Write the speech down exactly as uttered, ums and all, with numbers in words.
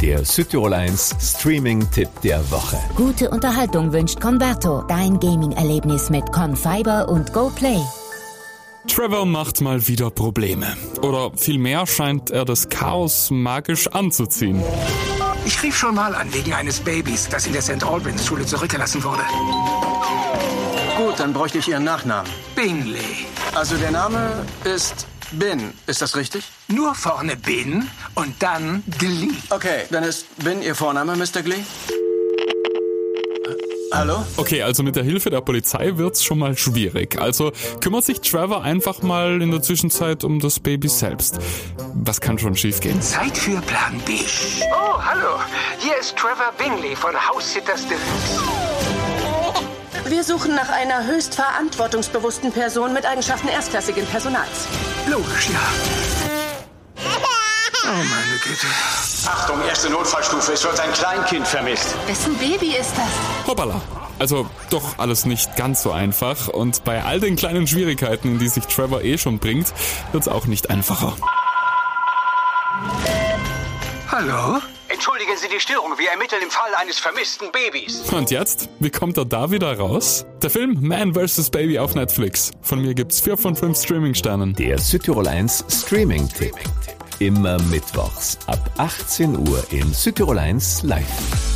Der Südtirol eins Streaming-Tipp der Woche. Gute Unterhaltung wünscht Converto, dein Gaming-Erlebnis mit Confiber und GoPlay. Trevor macht mal wieder Probleme. Oder vielmehr scheint er das Chaos magisch anzuziehen. Ich rief schon mal an wegen eines Babys, das in der Sankt Albans Schule zurückgelassen wurde. Gut, dann bräuchte ich Ihren Nachnamen. Bingley. Also der Name ist Bin, ist das richtig? Nur vorne Bin und dann Glee. Okay, dann ist Bin Ihr Vorname, Mister Glee? Hallo? Okay, also mit der Hilfe der Polizei wird's schon mal schwierig. Also kümmert sich Trevor einfach mal in der Zwischenzeit um das Baby selbst. Was kann schon schiefgehen? Zeit für Plan B. Oh, hallo. Hier ist Trevor Bingley von House Sitters Deluxe. Wir suchen nach einer höchst verantwortungsbewussten Person mit Eigenschaften erstklassigen Personals. Logisch, ja. Oh, meine Güte. Achtung, erste Notfallstufe. Es wird ein Kleinkind vermisst. Wessen Baby ist das? Hoppala. Also doch alles nicht ganz so einfach. Und bei all den kleinen Schwierigkeiten, in die sich Trevor eh schon bringt, wird's auch nicht einfacher. Hallo? Entschuldigen Sie die Störung. Wir ermitteln im Fall eines vermissten Babys. Und jetzt? Wie kommt er da wieder raus? Der Film Man versus. Baby auf Netflix. Von mir gibt's vier von fünf Streaming-Sternen. Der Südtirol eins Streaming-Tipp. Immer mittwochs ab achtzehn Uhr in Südtirol eins live.